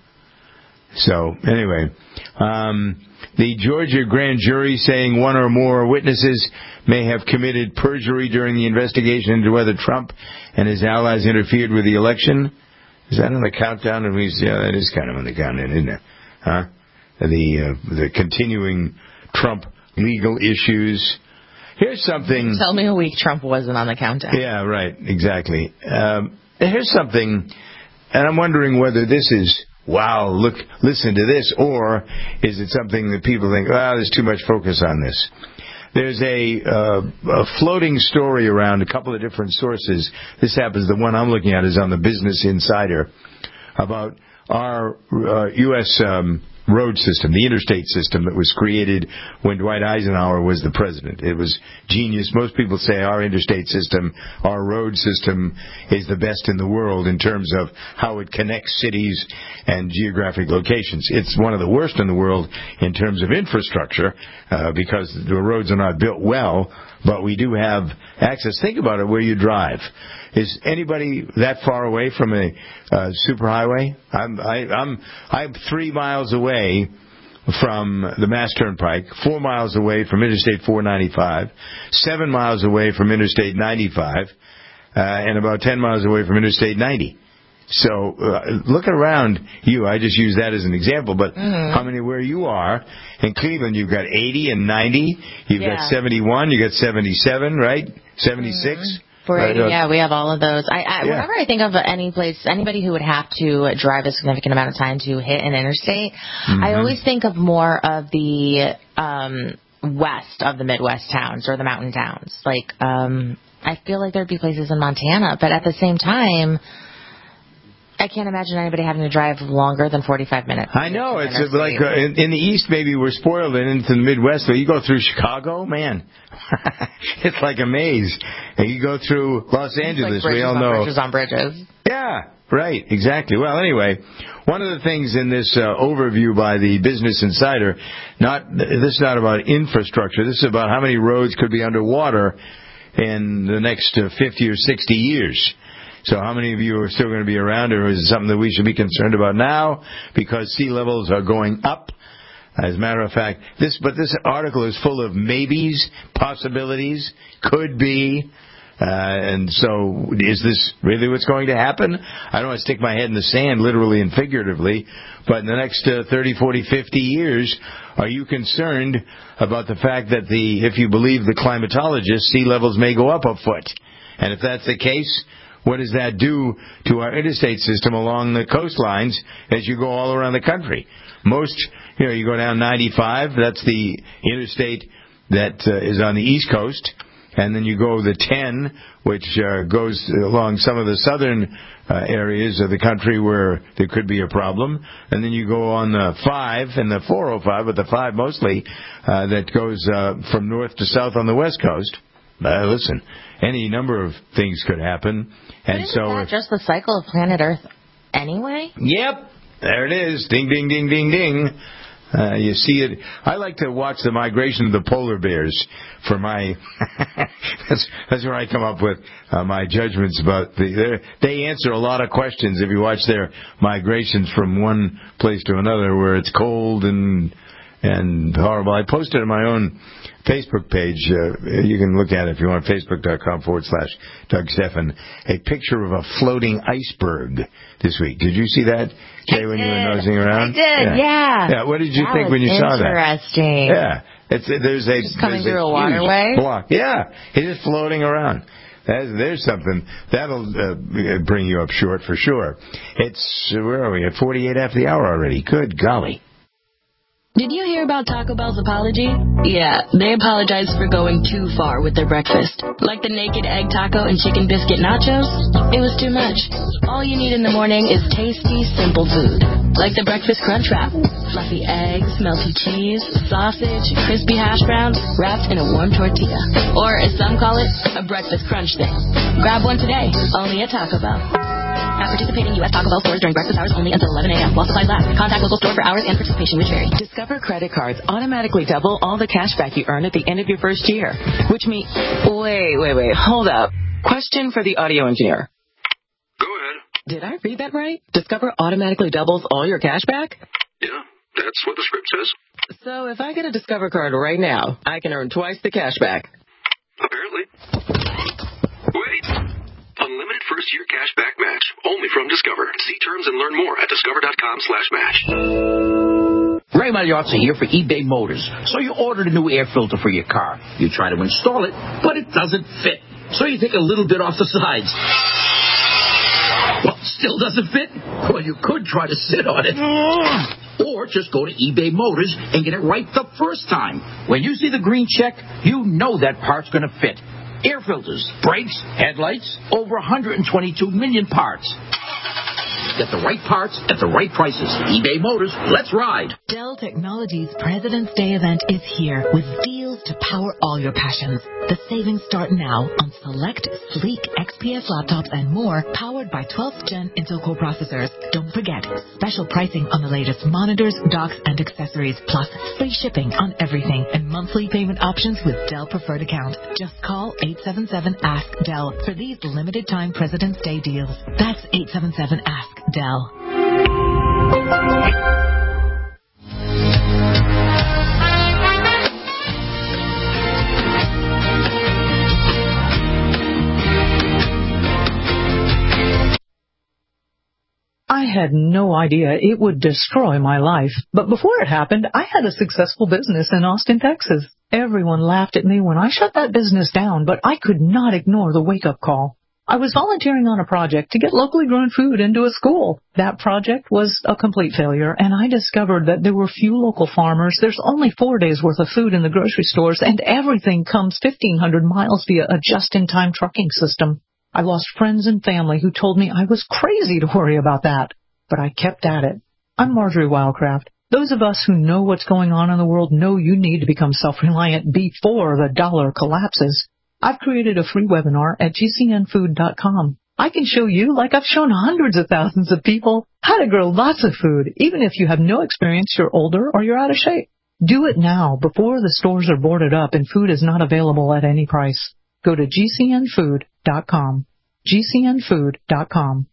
So, anyway, um, the Georgia grand jury saying one or more witnesses may have committed perjury during the investigation into whether Trump and his allies interfered with the election. Is that on the countdown? And we, yeah, that is kind of on the countdown, isn't it? Huh? The uh, the continuing Trump legal issues. Here's something. Tell me a week Trump wasn't on the countdown. Yeah, right, exactly. Um, here's something, and I'm wondering whether this is, wow, look, listen to this, or is it something that people think, ah, oh, there's too much focus on this. There's a, uh, a floating story around a couple of different sources. This happens, the one I'm looking at is on the Business Insider, about our uh, U S um, road system, the interstate system that was created when Dwight Eisenhower was the president. It was genius. Most people say our interstate system, our road system, is the best in the world in terms of how it connects cities and geographic locations. It's one of the worst in the world in terms of infrastructure uh, because the roads are not built well, but we do have access. Think about it where you drive. Is anybody that far away from a uh, superhighway? I'm I, I'm I'm three miles away from the Mass Turnpike, four miles away from Interstate four ninety-five, seven miles away from Interstate ninety-five, uh, and about ten miles away from Interstate ninety. So uh, look around you. I just use that as an example, but mm-hmm. how many where you are in Cleveland? You've got eighty and ninety. You've yeah. got seventy-one. You got seventy-seven, right? seventy-six. Mm-hmm. Right, yeah, we have all of those. I, I yeah. Whenever I think of any place, anybody who would have to drive a significant amount of time to hit an interstate, mm-hmm. I always think of more of the um, west of the Midwest towns or the mountain towns. Like, um, I feel like there'd be places in Montana, but at the same time, I can't imagine anybody having to drive longer than forty-five minutes. I know. It's uh, like uh, in, in the East, maybe we're spoiled, and into the Midwest, so you go through Chicago, man, it's like a maze. And you go through Los Angeles, like we all on know. Bridges on bridges. Yeah, right, exactly. Well, anyway, one of the things in this uh, overview by the Business Insider, not this is not about infrastructure. This is about how many roads could be underwater in the next uh, fifty or sixty years. So how many of you are still going to be around, or is it something that we should be concerned about now because sea levels are going up? As a matter of fact, this but this article is full of maybes, possibilities, could be. Uh, and so is this really what's going to happen? I don't want to stick my head in the sand, literally and figuratively, but in the next uh, thirty, forty, fifty years, are you concerned about the fact that the, if you believe the climatologists, sea levels may go up a foot? And if that's the case, what does that do to our interstate system along the coastlines as you go all around the country? Most, you know, you go down ninety-five, that's the interstate that uh, is on the East Coast. And then you go the ten, which uh, goes along some of the southern uh, areas of the country where there could be a problem. And then you go on the five and the four oh five, but the five mostly, uh, that goes uh, from north to south on the West Coast. Uh, listen, any number of things could happen. And but isn't so that if, just the cycle of planet Earth anyway? Yep, there it is. Ding, ding, ding, ding, ding. Uh, you see it. I like to watch the migration of the polar bears for my. that's that's where I come up with uh, my judgments about the. They answer a lot of questions if you watch their migrations from one place to another, where it's cold and and horrible. I posted on my own Facebook page. Uh, you can look at it if you want. Facebook.com forward slash Doug Stephan. A picture of a floating iceberg this week. Did you see that, Jay, when you were nosing around? I did, yeah. Yeah. yeah. What did you that think when you saw that? Interesting. Yeah. It's, there's a just coming there's through a, a waterway. Block. Yeah. It's just floating around. That's, there's something that'll uh, bring you up short for sure. It's where are we at? forty-eight after the hour already. Good golly. Did you hear about Taco Bell's apology? Yeah, they apologized for going too far with their breakfast. Like the naked egg taco and chicken biscuit nachos? It was too much. All you need in the morning is tasty, simple food. Like the breakfast crunch wrap. Fluffy eggs, melty cheese, sausage, crispy hash browns, wrapped in a warm tortilla. Or, as some call it, a breakfast crunch thing. Grab one today, only at Taco Bell. At participating U S Taco Bell stores during breakfast hours only until eleven a.m. while supplies last. Contact local store for hours and participation which vary. Discover credit cards automatically double all the cash back you earn at the end of your first year. Which means... Wait, wait, wait. Hold up. Question for the audio engineer. Go ahead. Did I read that right? Discover automatically doubles all your cash back? Yeah, that's what the script says. So if I get a Discover card right now, I can earn twice the cash back. Apparently. Wait. Unlimited first-year cash back match. Only from Discover. See terms and learn more at discover.com slash match. Ray Magliozzi here for eBay Motors. So you ordered a new air filter for your car. You try to install it, but it doesn't fit. So you take a little bit off the sides. Well, still doesn't fit? Well, you could try to sit on it. Or just go to eBay Motors and get it right the first time. When you see the green check, you know that part's going to fit. Air filters, brakes, headlights, over one hundred twenty-two million parts. Get the right parts at the right prices. eBay Motors, let's ride. Dell Technologies President's Day event is here with deals to power all your passions. The savings start now on select sleek X P S laptops and more powered by twelfth gen Intel Core processors. Don't forget, special pricing on the latest monitors, docks, and accessories, plus free shipping on everything and monthly payment options with Dell Preferred Account. Just call eight seven seven ask Dell for these limited time President's Day deals. That's eight seven seven ask Dell. I had no idea it would destroy my life. But before it happened, I had a successful business in Austin, Texas. Everyone laughed at me when I shut that business down, but I could not ignore the wake-up call. I was volunteering on a project to get locally grown food into a school. That project was a complete failure, and I discovered that there were few local farmers. There's only four days' worth of food in the grocery stores, and everything comes fifteen hundred miles via a just-in-time trucking system. I lost friends and family who told me I was crazy to worry about that, but I kept at it. I'm Marjorie Wildcraft. Those of us who know what's going on in the world know you need to become self-reliant before the dollar collapses. I've created a free webinar at G C N food dot com. I can show you, like I've shown hundreds of thousands of people, how to grow lots of food, even if you have no experience, you're older, or you're out of shape. Do it now, before the stores are boarded up and food is not available at any price. Go to G C N food dot com. G C N food dot com.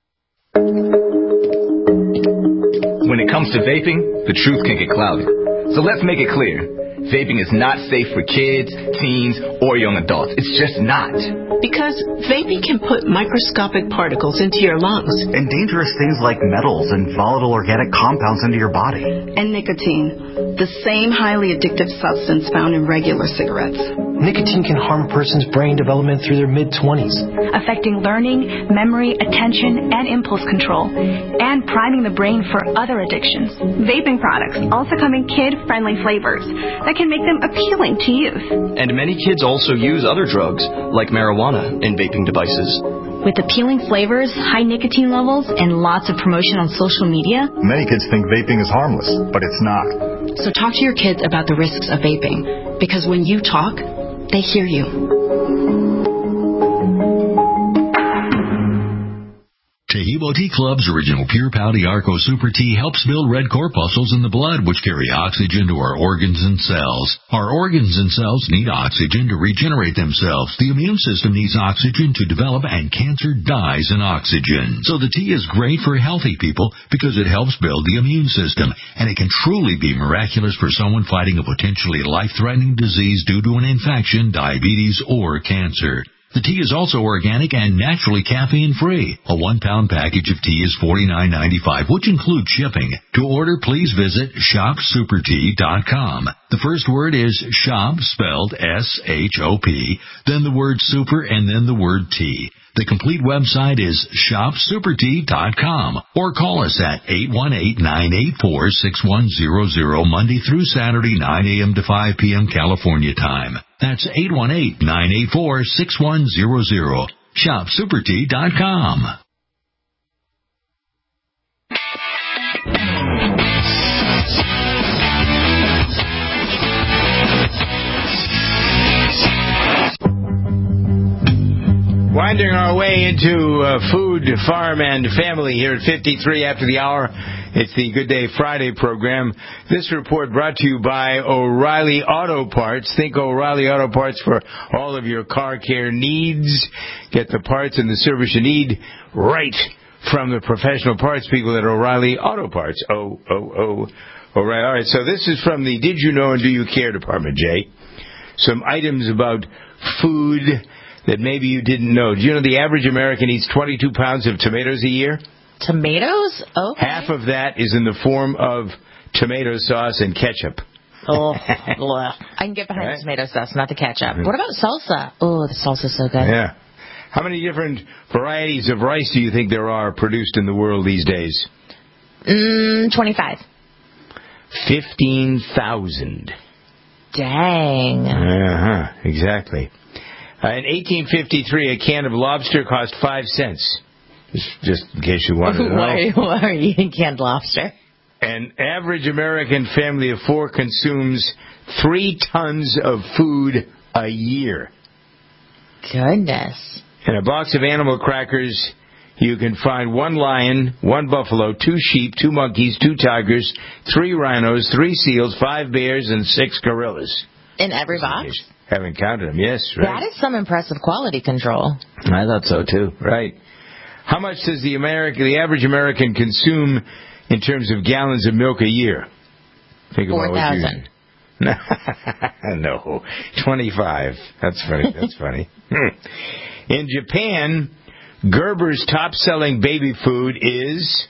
When it comes to vaping, the truth can get cloudy. So let's make it clear. Vaping is not safe for kids, teens, or young adults. It's just not. Because vaping can put microscopic particles into your lungs. And dangerous things like metals and volatile organic compounds into your body. And nicotine, the same highly addictive substance found in regular cigarettes. Nicotine can harm a person's brain development through their mid-twenties. Affecting learning, memory, attention, and impulse control. And priming the brain for other addictions. Vaping products also come in kid-friendly flavors that can make them appealing to youth. And many kids also use other drugs, like marijuana, in vaping devices. With appealing flavors, high nicotine levels, and lots of promotion on social media, many kids think vaping is harmless, but it's not. So talk to your kids about the risks of vaping, because when you talk, they hear you. Tahibo Tea Club's original Pure Pouty Arco Super Tea helps build red corpuscles in the blood, which carry oxygen to our organs and cells. Our organs and cells need oxygen to regenerate themselves. The immune system needs oxygen to develop, and cancer dies in oxygen. So the tea is great for healthy people because it helps build the immune system, and it can truly be miraculous for someone fighting a potentially life-threatening disease due to an infection, diabetes, or cancer. The tea is also organic and naturally caffeine-free. A one-pound package of tea is forty-nine ninety-five, which includes shipping. To order, please visit shop super tea dot com. The first word is shop, spelled S H O P, then the word super, and then the word tea. The complete website is shop super tea dot com, or call us at eight one eight, nine eight four, six one zero zero Monday through Saturday, nine a.m. to five p.m. California time. That's eight one eight, nine eight four, six one zero zero. shop super tea dot com. Winding our way into uh, food, farm, and family here at fifty-three after the hour. It's the Good Day Friday program. This report brought to you by O'Reilly Auto Parts. Think O'Reilly Auto Parts for all of your car care needs. Get the parts and the service you need right from the professional parts people at O'Reilly Auto Parts. Oh, oh, oh. All right, all right. So this is from the Did You Know and Do You Care department, Jay. Some items about food that maybe you didn't know. Do you know the average American eats twenty-two pounds of tomatoes a year? Tomatoes? Okay. Half of that is in the form of tomato sauce and ketchup. Oh, I can get behind right? the tomato sauce, not the ketchup. What about salsa? Oh, the salsa's so good. Yeah. How many different varieties of rice do you think there are produced in the world these days? Mm, twenty-five. fifteen thousand. Dang. Uh-huh, exactly. Uh, in eighteen fifty-three, a can of lobster cost five cents. Just, just in case you wanted to know. Why, why are you eating canned lobster? An average American family of four consumes three tons of food a year. Goodness. In a box of animal crackers, you can find one lion, one buffalo, two sheep, two monkeys, two tigers, three rhinos, three seals, five bears, and six gorillas. In every box? Haven't counted them, yes. Right. That is some impressive quality control. I thought so, too. Right. How much does the American, the average American consume in terms of gallons of milk a year? Think Four thousand. No, twenty-five. That's funny. That's funny. In Japan, Gerber's top-selling baby food is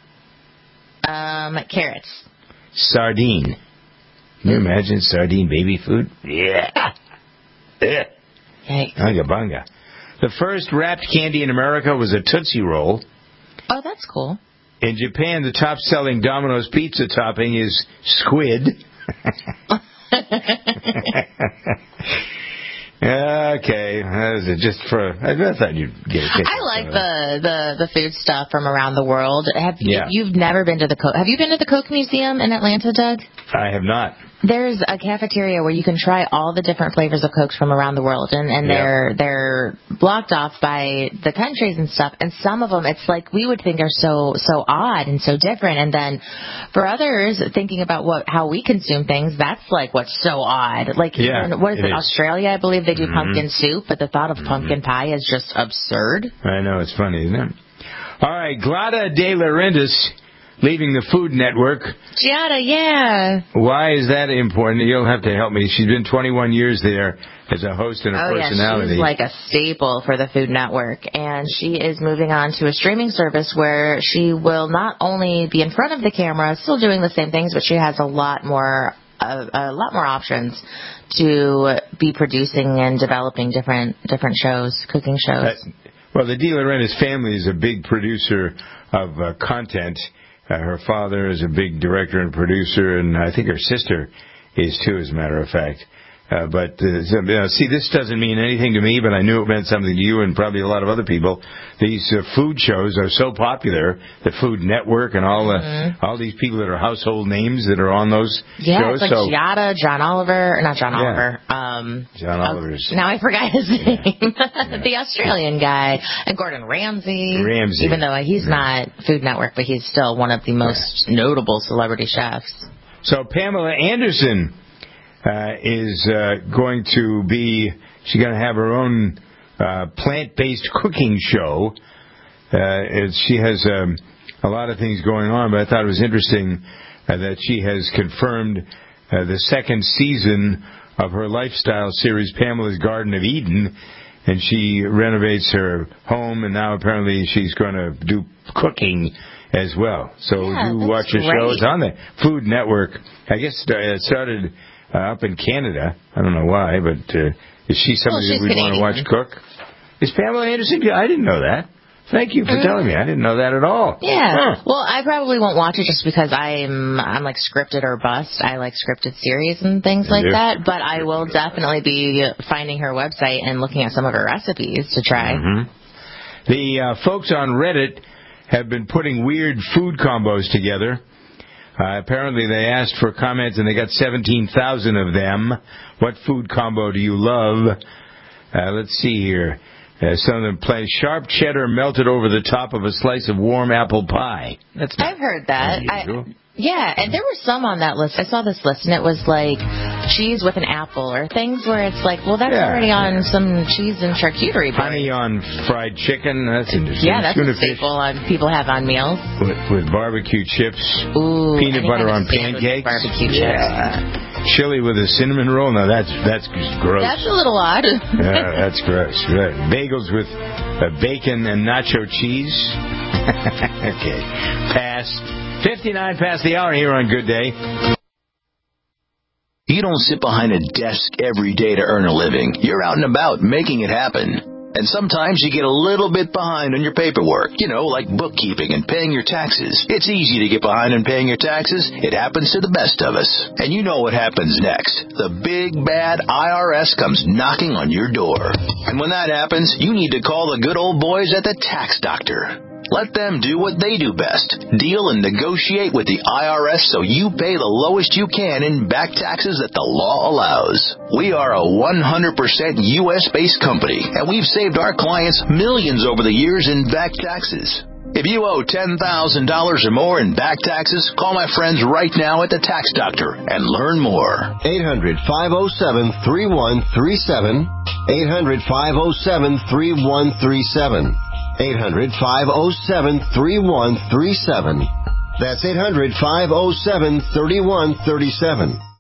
um carrots. Sardine. Can you imagine sardine baby food? Yeah. Hey. Bunga bunga. The first wrapped candy in America was a Tootsie Roll. Oh, that's cool. In Japan, the top-selling Domino's pizza topping is squid. Okay, that was just for. I thought you'd get a kick. I like the, the the food stuff from around the world. Have yeah. you've never been to the Coke? Have you been to the Coke Museum in Atlanta, Doug? I have not. There's a cafeteria where you can try all the different flavors of Cokes from around the world, and, and yeah. they're they're blocked off by the countries and stuff. And some of them, it's like we would think are so so odd and so different. And then for others, thinking about what how we consume things, that's like what's so odd. Like yeah, even, what is it? it is. Australia, I believe they do mm-hmm. pumpkin soup, but the thought of mm-hmm. pumpkin pie is just absurd. I know, it's funny, isn't it? All right, Glada de Laurentiis leaving the Food Network. Giada, yeah. Why is that important? You'll have to help me. She's been twenty-one years there as a host and a oh, personality. Yeah, she's like a staple for the Food Network. And she is moving on to a streaming service where she will not only be in front of the camera, still doing the same things, but she has a lot more a, a lot more options to be producing and developing different different shows, cooking shows. Uh, well, the De Laurentiis family is a big producer of uh, content. Uh, her father is a big director and producer, and I think her sister is too, as a matter of fact. Uh, but, uh, so, you know, see, this doesn't mean anything to me, but I knew it meant something to you and probably a lot of other people. These uh, food shows are so popular, the Food Network and all the, mm-hmm. all these people that are household names that are on those yeah, shows. Yeah, it's like so, Giada, John Oliver, not John yeah. Oliver. Um, John Oliver's. Uh, now I forgot his name. Yeah. The Australian guy. And Gordon Ramsay. Ramsay. Even though he's yeah. not Food Network, but he's still one of the most yeah. notable celebrity chefs. So Pamela Anderson Uh, is uh, going to be, she's going to have her own uh, plant-based cooking show. Uh, she has um, a lot of things going on, but I thought it was interesting uh, that she has confirmed uh, the second season of her lifestyle series, Pamela's Garden of Eden, and she renovates her home, and now apparently she's going to do cooking as well. So yeah, you watch her great. show. It's on the Food Network. I guess it started... Uh, up in Canada. I don't know why, but uh, is she somebody well, that we'd Canadian. want to watch cook? Is Pamela Anderson? I didn't know that. Thank you for mm-hmm. telling me. I didn't know that at all. Yeah. Huh. Well, I probably won't watch it just because I'm I'm like scripted or bust. I like scripted series and things like yeah. that. But I will definitely be finding her website and looking at some of her recipes to try. Mm-hmm. The uh, folks on Reddit have been putting weird food combos together. Uh, apparently they asked for comments and they got seventeen thousand of them. What food combo do you love? Uh, let's see here. Uh, some of them play sharp cheddar melted over the top of a slice of warm apple pie. That's I've heard that. I, yeah, and there were some on that list. I saw this list, and it was like cheese with an apple or things where it's like, well, that's yeah, already on yeah. some cheese and charcuterie. Honey on fried chicken. That's interesting. Yeah, that's Tuna a staple on, people have on meals. With, with barbecue chips. Ooh, peanut butter on pancakes. Barbecue chips. Yeah. Chili with a cinnamon roll. Now, that's that's gross. That's a little odd. Yeah, that's gross. Right. Bagels with uh, bacon and nacho cheese. Okay. Pass. fifty-nine past the hour here on Good Day. You don't sit behind a desk every day to earn a living. You're out and about making it happen. And sometimes you get a little bit behind on your paperwork, you know, like bookkeeping and paying your taxes. It's easy to get behind on paying your taxes. It happens to the best of us. And you know what happens next. The big, bad I R S comes knocking on your door. And when that happens, you need to call the good old boys at the Tax Doctor. Let them do what they do best. Deal and negotiate with the I R S so you pay the lowest you can in back taxes that the law allows. We are a one hundred percent U S-based company, and we've saved our clients millions over the years in back taxes. If you owe ten thousand dollars or more in back taxes, call my friends right now at the Tax Doctor and learn more. eight hundred, five oh seven, three one three seven. eight hundred, five oh seven, three one three seven. eight hundred, five oh seven, three one three seven. That's eight hundred, five oh seven, three one three seven.